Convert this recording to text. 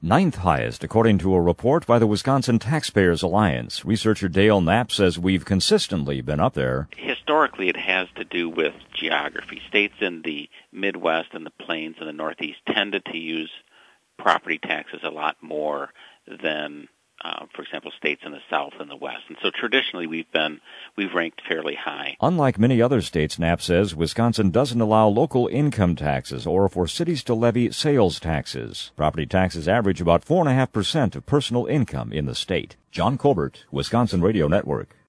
ninth highest, according to a report by the Wisconsin Taxpayers Alliance. Researcher Dale Knapp says we've consistently been up there. Historically, it has to do with geography. States in the Midwest and the Plains and the Northeast tended to use property taxes a lot more than, for example, states in the South and the West. And so traditionally we've ranked fairly high. Unlike many other states, Knapp says, Wisconsin doesn't allow local income taxes or for cities to levy sales taxes. Property taxes average about 4.5% of personal income in the state. John Colbert, Wisconsin Radio Network.